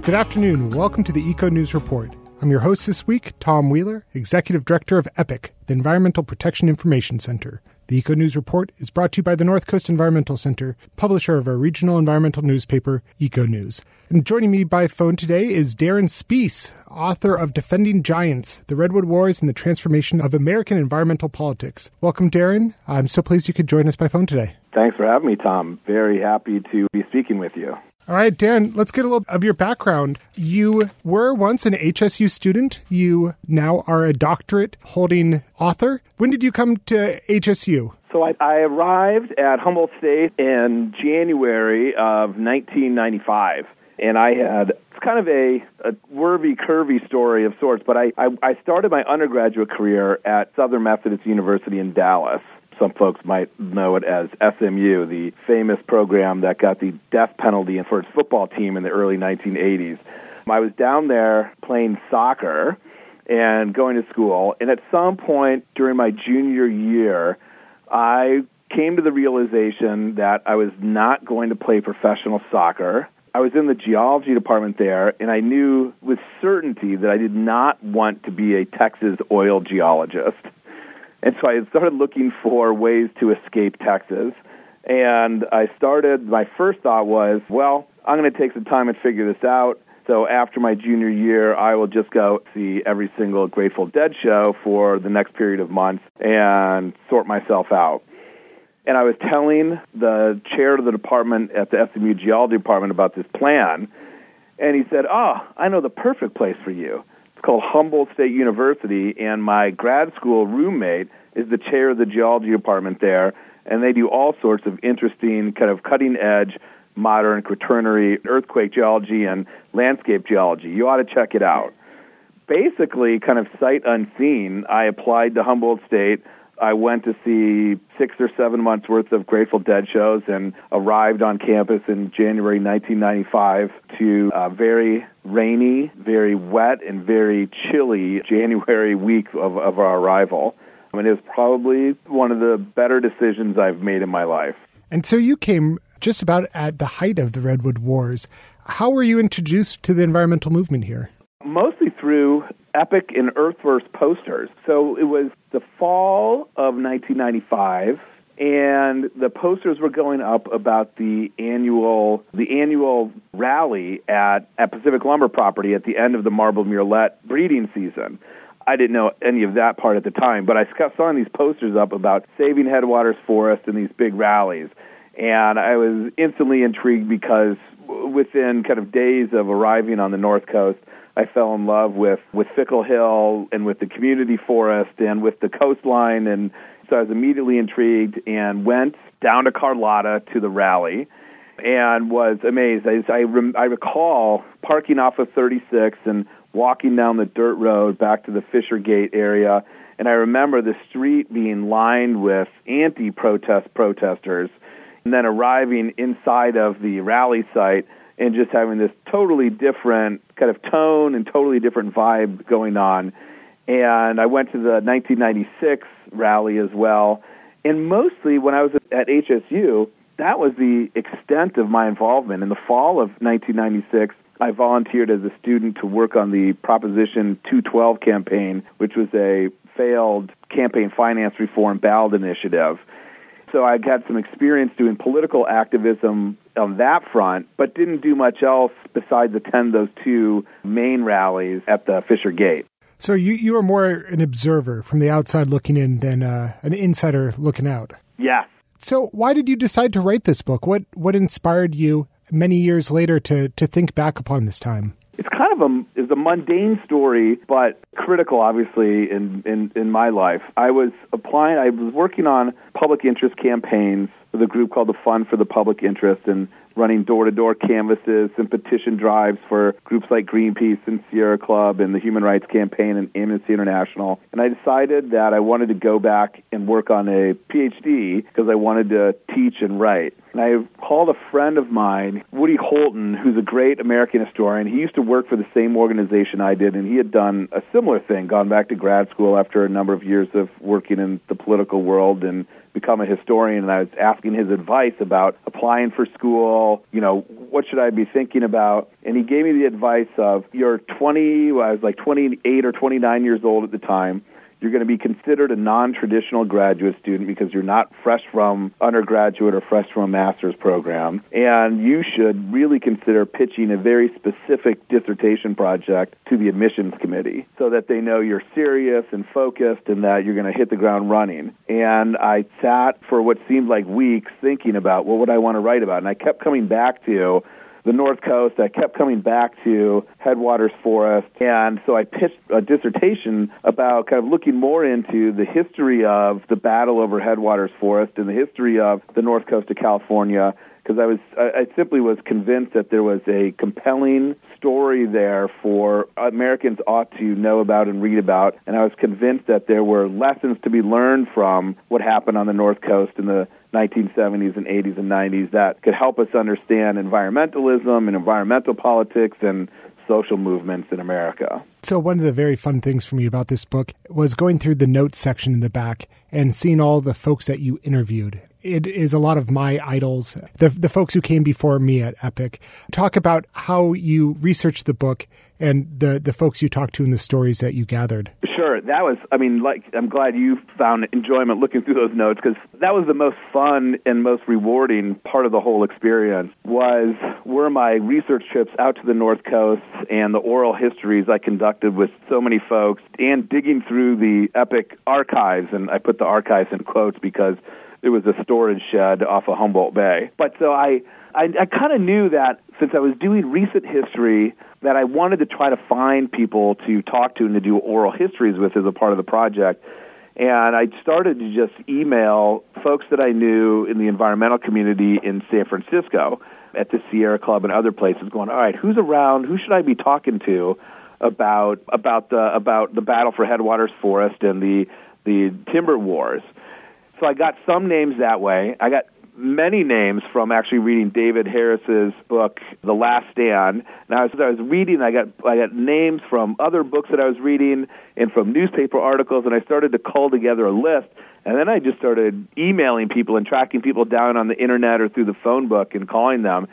Good afternoon. Welcome to the Eco News Report. I'm your host this week, Tom Wheeler, Executive Director of EPIC, the Environmental Protection Information Center. The Eco News Report is brought to you by the North Coast Environmental Center, publisher of our regional environmental newspaper, Eco News. And joining me by phone today is Darren Spees, author of Defending Giants, The Redwood Wars and the Transformation of American Environmental Politics. Welcome, Darren. I'm so pleased you could join us by phone today. Thanks for having me, Tom. Very happy to be speaking with you. All right, Darren, let's get a little of your background. You were once an HSU student. You now are a doctorate-holding author. When did you come to HSU? So I arrived at Humboldt State in January of 1995, and I had kind of a curvy story of sorts, but I started my undergraduate career at Southern Methodist University in Dallas. Some folks might know it as SMU, the famous program that got the death penalty for its football team in the early 1980s. I was down there playing soccer and going to school, and at some point during my junior year, I came to the realization that I was not going to play professional soccer. I was in the geology department there, and I knew with certainty that I did not want to be a Texas oil geologist. And so I started looking for ways to escape Texas. And my first thought was, well, I'm going to take some time and figure this out. So after my junior year, I will just go see every single Grateful Dead show for the next period of months and sort myself out. And I was telling the chair of the department at the SMU Geology Department about this plan. And he said, I know the perfect place for you. Called Humboldt State University, and my grad school roommate is the chair of the geology department there, and they do all sorts of interesting, kind of cutting-edge, modern quaternary earthquake geology and landscape geology. You ought to check it out. Basically, kind of sight unseen, I applied to Humboldt State. I went to see 6 or 7 months' worth of Grateful Dead shows and arrived on campus in January 1995 to a very rainy, very wet, and very chilly January week of our arrival. I mean, it was probably one of the better decisions I've made in my life. And so you came just about at the height of the Redwood Wars. How were you introduced to the environmental movement here? Mostly through EPIC and Earthverse posters. So it was the fall of 1995, and the posters were going up about the annual rally at Pacific Lumber Property at the end of the marbled murrelet breeding season. I didn't know any of that part at the time, but I saw these posters up about saving Headwaters Forest and these big rallies. And I was instantly intrigued because within kind of days of arriving on the North Coast, I fell in love with Fickle Hill and with the community forest and with the coastline, and so I was immediately intrigued and went down to Carlotta to the rally and was amazed. I recall parking off of 36 and walking down the dirt road back to the Fisher Gate area, and I remember the street being lined with protesters, and then arriving inside of the rally site and just having this totally different kind of tone and totally different vibe going on. And I went to the 1996 rally as well. And mostly when I was at HSU, that was the extent of my involvement. In the fall of 1996, I volunteered as a student to work on the Proposition 212 campaign, which was a failed campaign finance reform ballot initiative. So I got some experience doing political activism on that front, but didn't do much else besides attend those two main rallies at the Fisher Gate. So you were more an observer from the outside looking in than an insider looking out. Yeah. So why did you decide to write this book? What inspired you many years later to think back upon this time? It's kind of a mundane story, but critical, obviously, in my life. I was working on public interest campaigns with a group called the Fund for the Public Interest and running door-to-door canvases and petition drives for groups like Greenpeace and Sierra Club and the Human Rights Campaign and Amnesty International. And I decided that I wanted to go back and work on a PhD because I wanted to teach and write. And I called a friend of mine, Woody Holton, who's a great American historian. He used to work for the same organization I did, and he had done a similar thing, gone back to grad school after a number of years of working in the political world and become a historian, and I was asking his advice about applying for school, what should I be thinking about? And he gave me the advice of, I was like 28 or 29 years old at the time. You're going to be considered a non-traditional graduate student because you're not fresh from undergraduate or fresh from a master's program. And you should really consider pitching a very specific dissertation project to the admissions committee so that they know you're serious and focused and that you're going to hit the ground running. And I sat for what seemed like weeks thinking about what would I want to write about. And I kept coming back to the North Coast. I kept coming back to Headwaters Forest, and so I pitched a dissertation about kind of looking more into the history of the battle over Headwaters Forest and the history of the North Coast of California, because I simply was convinced that there was a compelling story there for Americans ought to know about and read about, and I was convinced that there were lessons to be learned from what happened on the North Coast in the 1970s and 80s and 90s that could help us understand environmentalism and environmental politics and social movements in America. So one of the very fun things for me about this book was going through the notes section in the back and seeing all the folks that you interviewed. It is a lot of my idols, the folks who came before me at Epic. Talk about how you researched the book and the folks you talked to and the stories that you gathered. Sure. That was, I'm glad you found enjoyment looking through those notes, because that was the most fun and most rewarding part of the whole experience were my research trips out to the North Coast and the oral histories I conducted with so many folks and digging through the Epic archives. And I put the archives in quotes because it was a storage shed off of Humboldt Bay. But so I kind of knew that since I was doing recent history that I wanted to try to find people to talk to and to do oral histories with as a part of the project. And I started to just email folks that I knew in the environmental community in San Francisco at the Sierra Club and other places going, all right, who's around? Who should I be talking to about the battle for Headwaters Forest and the timber wars? So I got some names that way. I got many names from actually reading David Harris's book, The Last Stand. Now, as I was reading, I got names from other books that I was reading and from newspaper articles, and I started to cull together a list. And then I just started emailing people and tracking people down on the internet or through the phone book and calling them.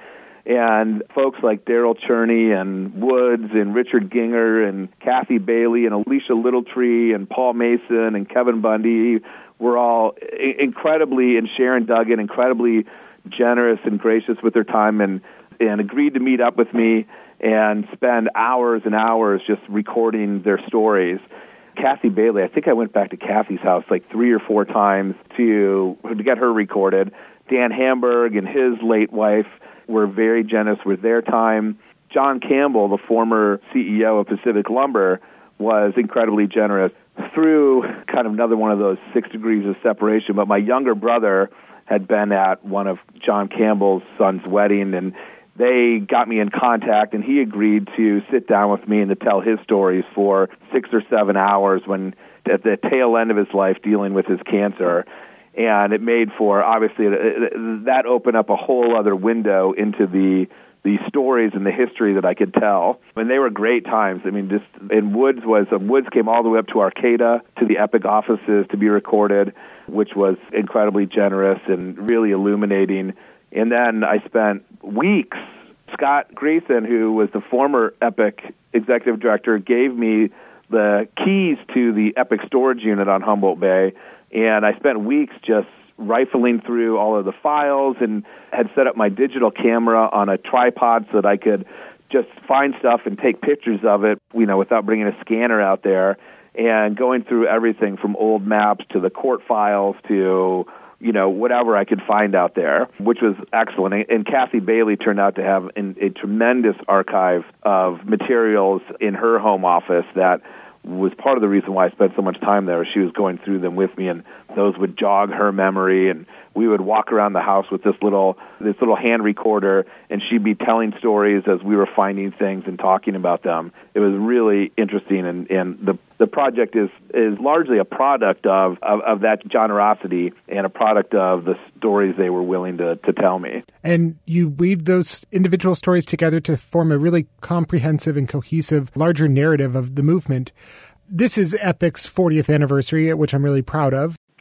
And folks like Daryl Cherney and Woods and Richard Ginger and Kathy Bailey and Alicia Littletree and Paul Mason and Kevin Bundy were all incredibly, and Sharon Duggan, incredibly generous and gracious with their time and agreed to meet up with me and spend hours and hours just recording their stories. Kathy Bailey, I think I went back to Kathy's house like 3 or 4 times to get her recorded. Dan Hamburg and his late wife were very generous with their time. John Campbell, the former CEO of Pacific Lumber, was incredibly generous through kind of another one of those 6 degrees of separation. But my younger brother had been at one of John Campbell's son's wedding, and they got me in contact, and he agreed to sit down with me and to tell his stories for 6 or 7 hours when at the tail end of his life dealing with his cancer. And it made for, obviously, that opened up a whole other window into the stories and the history that I could tell. And they were great times. Woods came all the way up to Arcata, to the Epic offices to be recorded, which was incredibly generous and really illuminating. And then I spent weeks. Scott Greason, who was the former Epic executive director, gave me the keys to the Epic storage unit on Humboldt Bay, and I spent weeks just rifling through all of the files and had set up my digital camera on a tripod so that I could just find stuff and take pictures of it, without bringing a scanner out there, and going through everything from old maps to the court files to, whatever I could find out there, which was excellent. And Kathy Bailey turned out to have a tremendous archive of materials in her home office that was part of the reason why I spent so much time there. She was going through them with me, and those would jog her memory, and we would walk around the house with this little hand recorder, and she'd be telling stories as we were finding things and talking about them. It was really interesting, and the project is largely a product of that generosity and a product of the stories they were willing to tell me. And you weave those individual stories together to form a really comprehensive and cohesive, larger narrative of the movement. This is Epic's 40th anniversary, which I'm really proud of.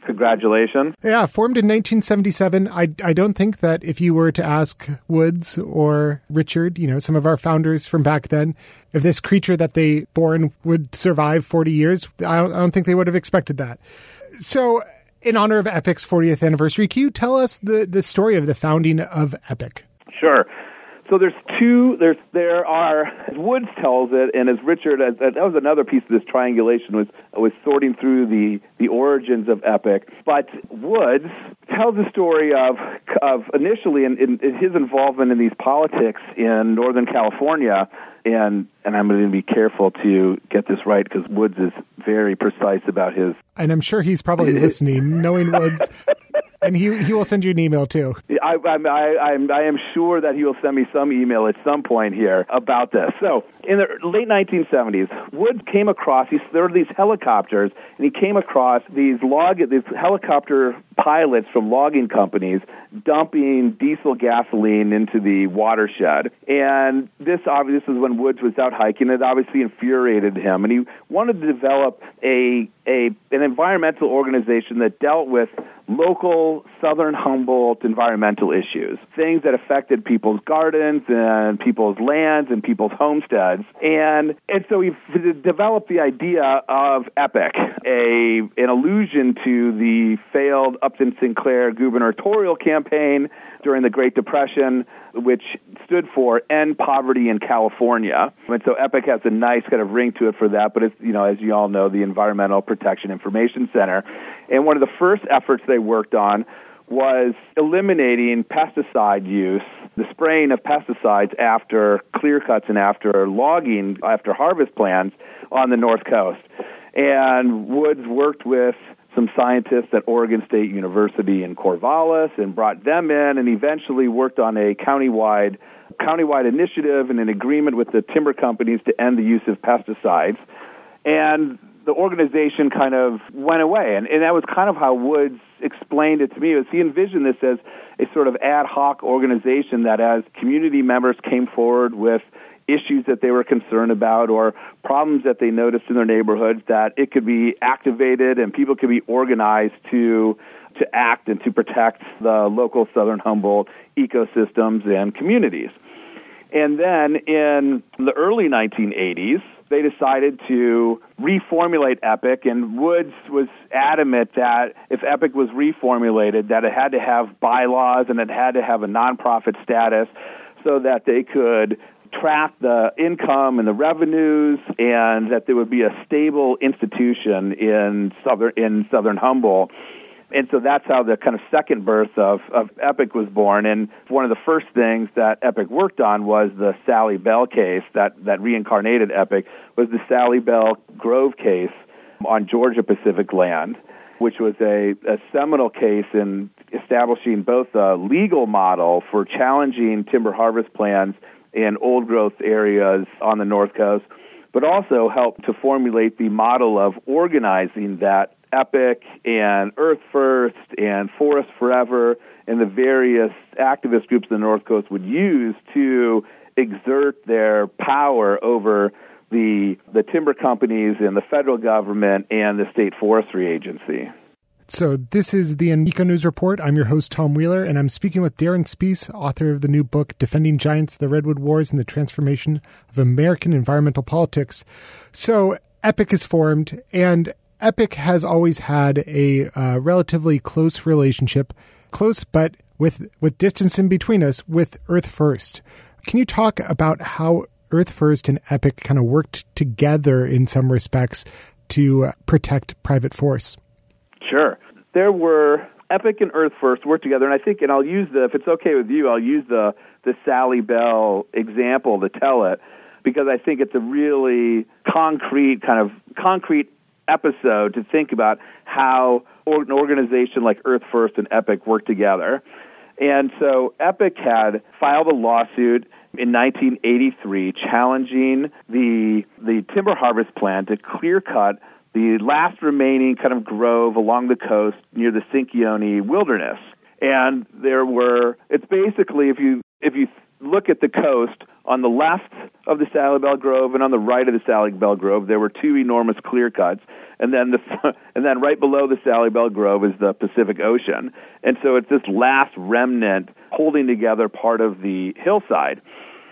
Congratulations. Yeah, formed in 1977. I don't think that if you were to ask Woods or Richard, some of our founders from back then, if this creature that they born would survive 40 years, I don't think they would have expected that. So in honor of Epic's 40th anniversary, can you tell us the story of the founding of Epic? Sure. So there are, as Woods tells it, and as Richard, that was another piece of this triangulation, was sorting through the origins of Epic. But Woods tells the story of initially in his involvement in these politics in Northern California, and I'm going to be careful to get this right because Woods is very precise about his. And I'm sure he's probably listening, knowing Woods. And he will send you an email, too. I am sure that he will send me some email at some point here about this. So in the late 1970s, Woods came across, there were these helicopters, and he came across these helicopter pilots from logging companies dumping diesel gasoline into the watershed. And this is when Woods was out hiking. It obviously infuriated him, and he wanted to develop an environmental organization that dealt with local Southern Humboldt environmental issues, things that affected people's gardens and people's lands and people's homesteads. And so he developed the idea of EPIC, an allusion to the failed Upton Sinclair gubernatorial campaign during the Great Depression, which stood for End Poverty in California. And so EPIC has a nice kind of ring to it for that, but it's, as you all know, the Environmental Protection Information Center. And one of the first efforts they worked on was eliminating pesticide use, the spraying of pesticides after clear cuts and after logging, after harvest plans on the North Coast. And Woods worked with some scientists at Oregon State University in Corvallis and brought them in and eventually worked on a countywide initiative and an agreement with the timber companies to end the use of pesticides. And the organization kind of went away. And that was kind of how Woods explained it to me. He envisioned this as a sort of ad hoc organization that as community members came forward with issues that they were concerned about or problems that they noticed in their neighborhoods, that it could be activated and people could be organized to act and to protect the local Southern Humboldt ecosystems and communities. And then in the early 1980s, they decided to reformulate EPIC, and Woods was adamant that if EPIC was reformulated, that it had to have bylaws and it had to have a nonprofit status so that they could track the income and the revenues, and that there would be a stable institution in Southern Humboldt. And so that's how the kind of second birth of EPIC was born. And one of the first things that EPIC worked on was the Sally Bell case that reincarnated EPIC, was the Sally Bell Grove case on Georgia Pacific land, which was a seminal case in establishing both a legal model for challenging timber harvest plans in old-growth areas on the North Coast, but also helped to formulate the model of organizing that EPIC and Earth First and Forest Forever and the various activist groups in the North Coast would use to exert their power over the timber companies and the federal government and the state forestry agency. So this is the Eco News Report. I'm your host, Tom Wheeler, and I'm speaking with Darren Spees, author of the new book, Defending Giants, the Redwood Wars and the Transformation of American Environmental Politics. So EPIC is formed, and EPIC has always had a relatively close relationship, close but with distance in between us, with Earth First. Can you talk about how Earth First and EPIC kind of worked together in some respects to protect private forests? Sure. There were EPIC and Earth First worked together, and I think, and I'll use if it's okay with you, I'll use the Sally Bell example to tell it, because I think it's a really concrete episode to think about how an organization like Earth First and EPIC work together. And so EPIC had filed a lawsuit in 1983 challenging the timber harvest plan to clear cut the last remaining kind of grove along the coast near the Sinkyone Wilderness. And it's basically, if you look at the coast on the left of the Sally Bell Grove and on the right of the Sally Bell Grove, there were two enormous clear cuts. And then right below the Sally Bell Grove is the Pacific Ocean. And so it's this last remnant holding together part of the hillside.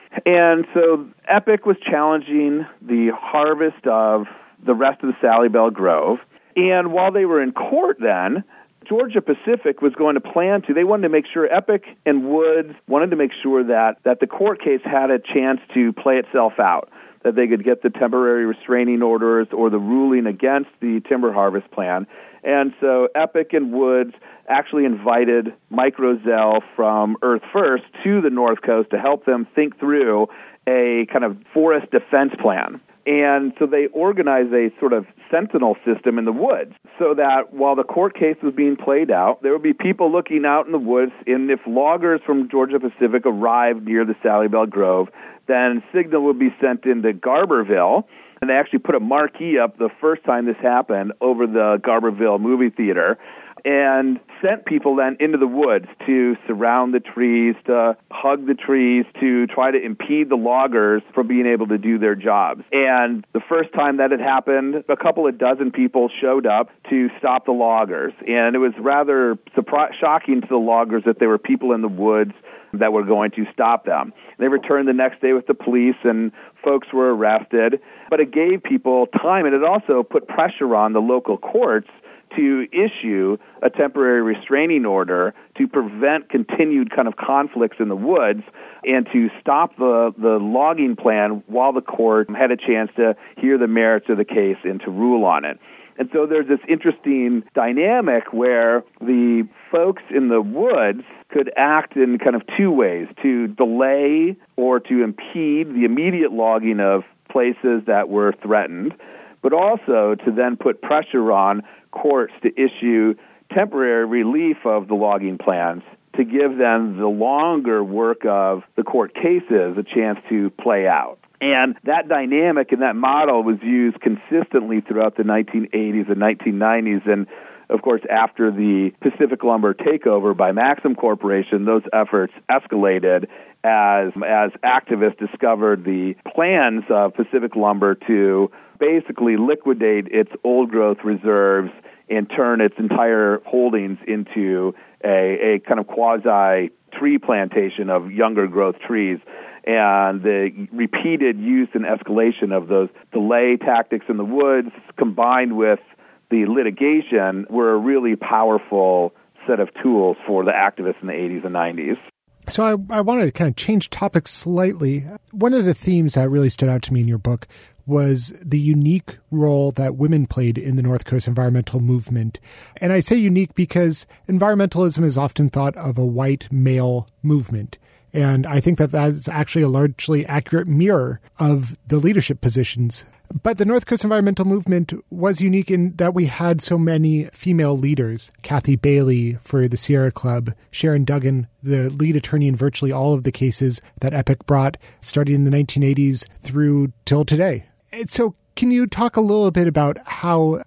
And so EPIC was challenging the harvest of the rest of the Sally Bell Grove. And while they were in court then, Georgia Pacific was going to plan to, they wanted to make sure, EPIC and Woods wanted to make sure that the court case had a chance to play itself out, that they could get the temporary restraining orders or the ruling against the timber harvest plan. And so EPIC and Woods actually invited Mike Rozelle from Earth First to the North Coast to help them think through a kind of forest defense plan. And so they organized a sort of sentinel system in the woods so that while the court case was being played out, there would be people looking out in the woods, and if loggers from Georgia Pacific arrived near the Sally Bell Grove, then signal would be sent into Garberville, and they actually put a marquee up the first time this happened over the Garberville movie theater, and sent people then into the woods to surround the trees, to hug the trees, to try to impede the loggers from being able to do their jobs. And the first time that had happened, a couple of dozen people showed up to stop the loggers. And it was rather shocking to the loggers that there were people in the woods that were going to stop them. They returned the next day with the police, and folks were arrested. But it gave people time, and it also put pressure on the local courts to issue a temporary restraining order to prevent continued kind of conflicts in the woods and to stop the logging plan while the court had a chance to hear the merits of the case and to rule on it. And so there's this interesting dynamic where the folks in the woods could act in kind of two ways, to delay or to impede the immediate logging of places that were threatened, but also to then put pressure on courts to issue temporary relief of the logging plans to give them the longer work of the court cases a chance to play out. And that dynamic and that model was used consistently throughout the 1980s and 1990s. And, of course, after the Pacific Lumber takeover by Maxim Corporation, those efforts escalated as activists discovered the plans of Pacific Lumber to basically liquidate its old-growth reserves and turn its entire holdings into a kind of quasi-tree plantation of younger growth trees. And the repeated use and escalation of those delay tactics in the woods combined with the litigation were a really powerful set of tools for the activists in the 80s and 90s. So I wanted to kind of change topics slightly. One of the themes that really stood out to me in your book was the unique role that women played in the North Coast environmental movement. And I say unique because environmentalism is often thought of a white male movement. And I think that that's actually a largely accurate mirror of the leadership positions. But the North Coast environmental movement was unique in that we had so many female leaders. Kathy Bailey for the Sierra Club, Sharon Duggan, the lead attorney in virtually all of the cases that EPIC brought, starting in the 1980s through till today. And so can you talk a little bit about how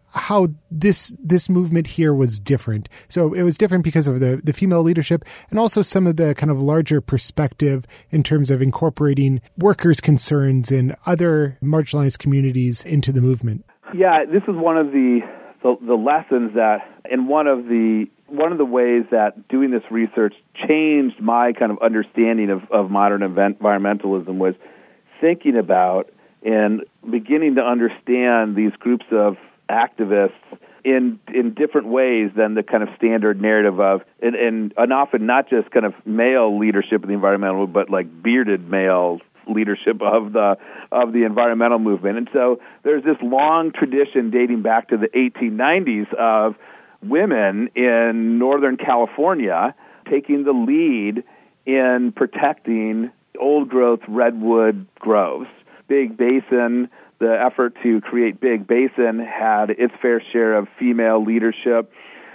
this movement here was different? So it was different because of the female leadership and also some of the kind of larger perspective in terms of incorporating workers' concerns and other marginalized communities into the movement. Yeah, this is one of the lessons that, and one of the ways that doing this research changed my kind of understanding of modern environmentalism was thinking about and beginning to understand these groups of activists in different ways than the kind of standard narrative of, and often not just kind of male leadership of the environmental, but like bearded male leadership of the environmental movement. And so there's this long tradition dating back to the 1890s of women in Northern California taking the lead in protecting old-growth redwood groves. Big Basin, the effort to create Big Basin had its fair share of female leadership.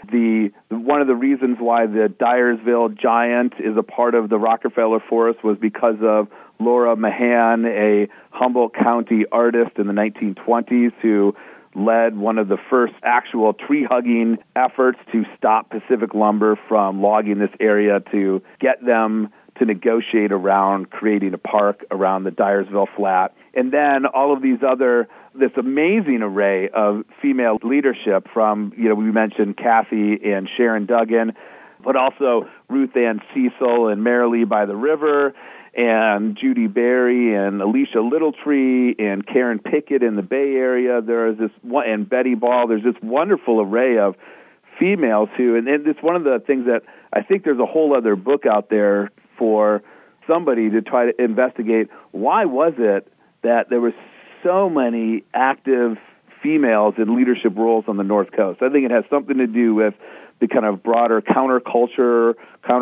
One of the reasons why the Dyersville Giant is a part of the Rockefeller Forest was because of Laura Mahan, a Humboldt County artist in the 1920s who led one of the first actual tree-hugging efforts to stop Pacific Lumber from logging this area to get them to negotiate around creating a park around the Dyersville Flat. And then all of this amazing array of female leadership from, we mentioned Kathy and Sharon Duggan, but also Ruth Ann Cecil and Marilee by the River, and Judy Berry and Alicia Littletree and Karen Pickett in the Bay Area. There is and Betty Ball. There's this wonderful array of females who, and it's one of the things that I think there's a whole other book out there for somebody to try to investigate. Why was it that there were so many active females in leadership roles on the North Coast? I think it has something to do with the kind of broader countercultural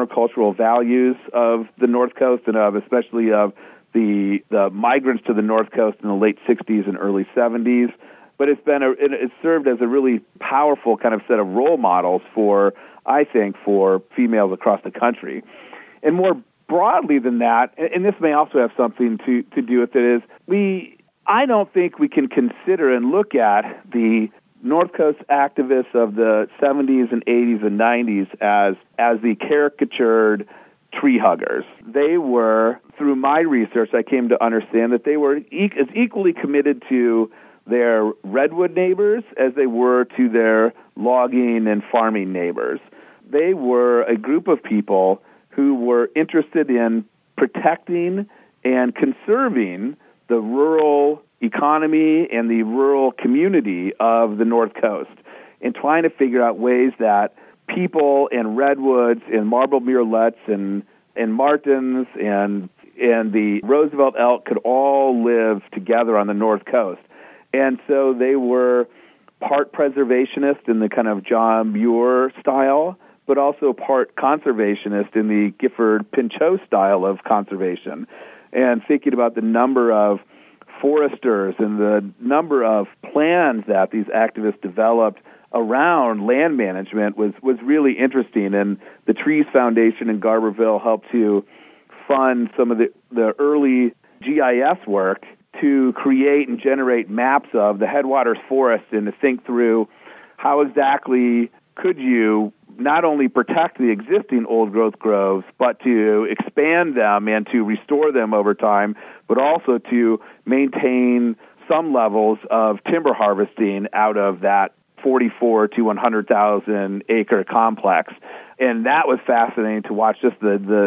values of the North Coast and especially of the migrants to the North Coast in the late 60s and early 70s. But it's served as a really powerful kind of set of role models for females across the country. And more broadly than that, and this may also have something to do with it, is I don't think we can consider and look at the North Coast activists of the 70s and 80s and 90s as the caricatured tree huggers. They were, through my research, I came to understand that they were as equally committed to their redwood neighbors as they were to their logging and farming neighbors. They were a group of people who were interested in protecting and conserving the rural economy and the rural community of the North Coast, and trying to figure out ways that people and redwoods and marble murrelets and martins and the Roosevelt elk could all live together on the North Coast. And so they were part preservationist in the kind of John Muir style, but also part conservationist in the Gifford Pinchot style of conservation, and thinking about the number of foresters and the number of plans that these activists developed around land management was really interesting. And the Trees Foundation in Garberville helped to fund some of the early GIS work to create and generate maps of the headwaters forests and to think through how exactly could you not only protect the existing old-growth groves, but to expand them and to restore them over time, but also to maintain some levels of timber harvesting out of that 44 to 100,000 acre complex. And that was fascinating to watch, just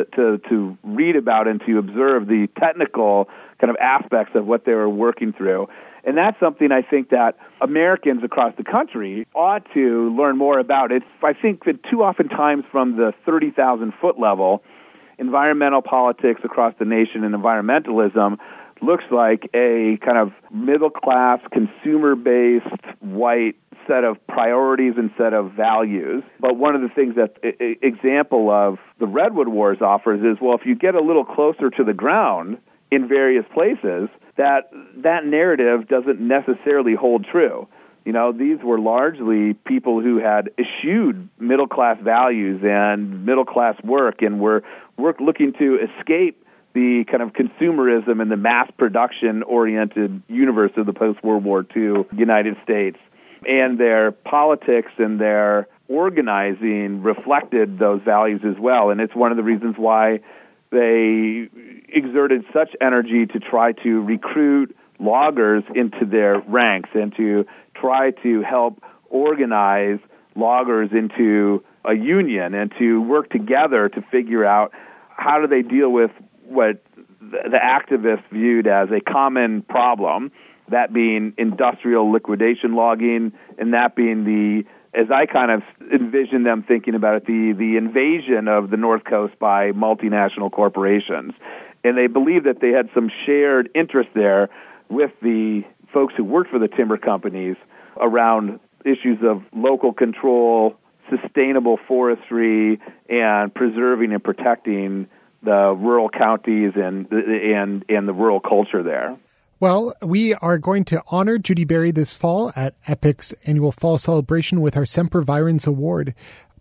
to read about and to observe the technical kind of aspects of what they were working through. And that's something I think that Americans across the country ought to learn more about. I think that too often times from the 30,000-foot level, environmental politics across the nation and environmentalism looks like a kind of middle-class, consumer-based, white set of priorities and set of values. But one of the things that example of the Redwood Wars offers is, well, if you get a little closer to the ground in various places, that narrative doesn't necessarily hold true. These were largely people who had eschewed middle-class values and middle-class work and were looking to escape the kind of consumerism and the mass production-oriented universe of the post-World War II United States. And their politics and their organizing reflected those values as well. And it's one of the reasons why they exerted such energy to try to recruit loggers into their ranks and to try to help organize loggers into a union and to work together to figure out how do they deal with what the activists viewed as a common problem, that being industrial liquidation logging, and that being as I kind of envision them thinking about it, the invasion of the North Coast by multinational corporations. And they believed that they had some shared interest there with the folks who worked for the timber companies around issues of local control, sustainable forestry, and preserving and protecting the rural counties and the rural culture there. Well, we are going to honor Judy Berry this fall at EPIC's annual fall celebration with our Semper Virens Award.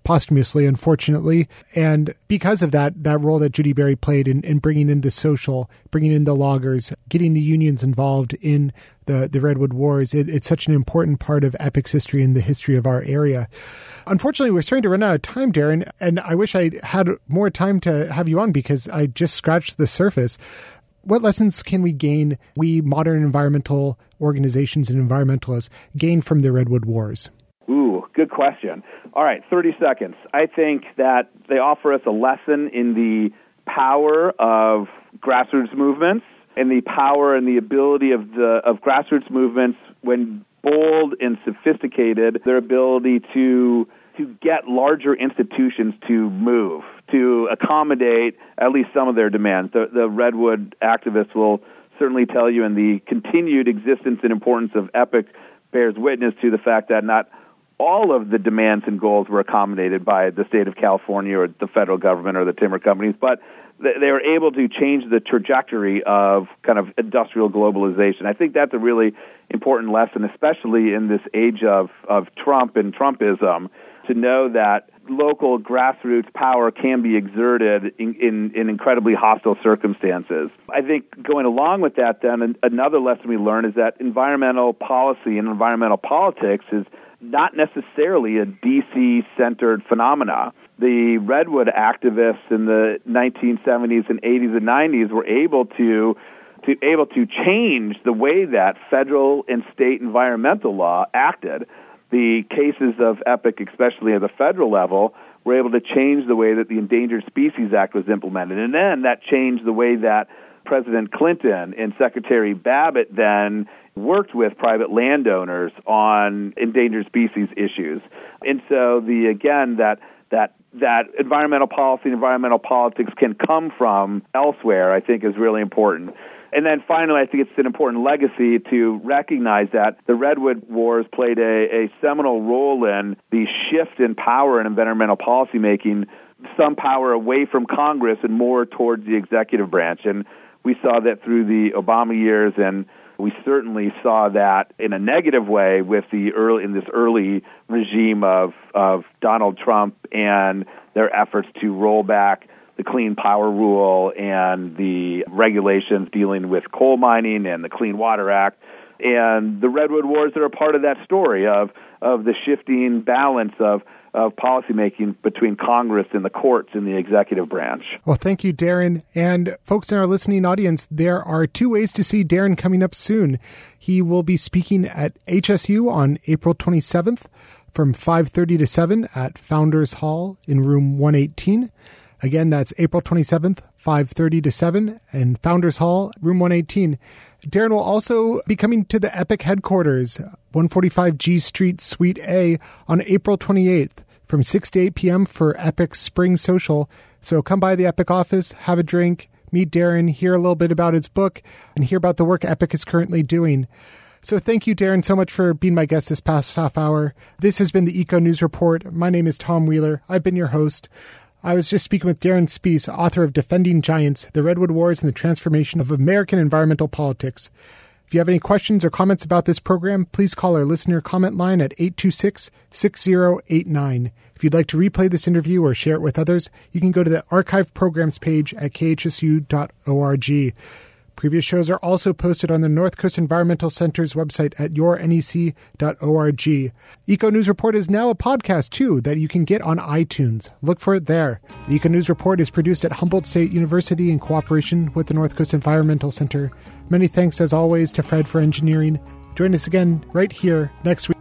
posthumously, unfortunately. And because of that role that Judy Berry played in bringing in the social, bringing in the loggers, getting the unions involved in the Redwood Wars, it's such an important part of EPIC's history and the history of our area. Unfortunately, we're starting to run out of time, Darren, and I wish I had more time to have you on because I just scratched the surface. What lessons can we modern environmental organizations and environmentalists, gain from the Redwood Wars? Ooh, good question. All right, 30 seconds. I think that they offer us a lesson in the power of grassroots movements and the power and the ability of grassroots movements, when bold and sophisticated, their ability to get larger institutions to move, to accommodate at least some of their demands. The Redwood activists will certainly tell you, and the continued existence and importance of EPIC bears witness to the fact that not all of the demands and goals were accommodated by the state of California or the federal government or the timber companies, but they were able to change the trajectory of kind of industrial globalization. I think that's a really important lesson, especially in this age of Trump and Trumpism, to know that local grassroots power can be exerted in incredibly hostile circumstances. I think going along with that, then, another lesson we learn is that environmental policy and environmental politics is not necessarily a D.C.-centered phenomena. The Redwood activists in the 1970s and 80s and 90s were able to change the way that federal and state environmental law acted. The cases of EPIC, especially at the federal level, were able to change the way that the Endangered Species Act was implemented. And then that changed the way that President Clinton and Secretary Babbitt then worked with private landowners on endangered species issues. And so that environmental policy and environmental politics can come from elsewhere, I think, is really important. And then finally, I think it's an important legacy to recognize that the Redwood Wars played a seminal role in the shift in power in environmental policymaking, some power away from Congress and more towards the executive branch. And we saw that through the Obama years, and we certainly saw that in a negative way with in this early regime of Donald Trump and their efforts to roll back the Clean Power Rule and the regulations dealing with coal mining and the Clean Water Act. And the Redwood Wars are a part of that story of the shifting balance of policymaking between Congress and the courts and the executive branch. Well, thank you, Darren. And folks in our listening audience, there are 2 ways to see Darren coming up soon. He will be speaking at HSU on April 27th from 5:30 to 7 at Founders Hall in room 118. Again, that's April 27th, 5:30 to 7 in Founders Hall, room 118. Darren will also be coming to the EPIC headquarters, 145 G Street, Suite A, on April 28th from 6 to 8 p.m. for EPIC Spring Social. So come by the EPIC office, have a drink, meet Darren, hear a little bit about his book, and hear about the work EPIC is currently doing. So thank you, Darren, so much for being my guest this past half hour. This has been the Eco News Report. My name is Tom Wheeler. I've been your host. I was just speaking with Darren Spees, author of Defending Giants, The Redwood Wars and the Transformation of American Environmental Politics. If you have any questions or comments about this program, please call our listener comment line at 826-6089. If you'd like to replay this interview or share it with others, you can go to the archive programs page at khsu.org. Previous shows are also posted on the North Coast Environmental Center's website at yournec.org. Eco News Report is now a podcast, too, that you can get on iTunes. Look for it there. The Eco News Report is produced at Humboldt State University in cooperation with the North Coast Environmental Center. Many thanks, as always, to Fred for engineering. Join us again right here next week.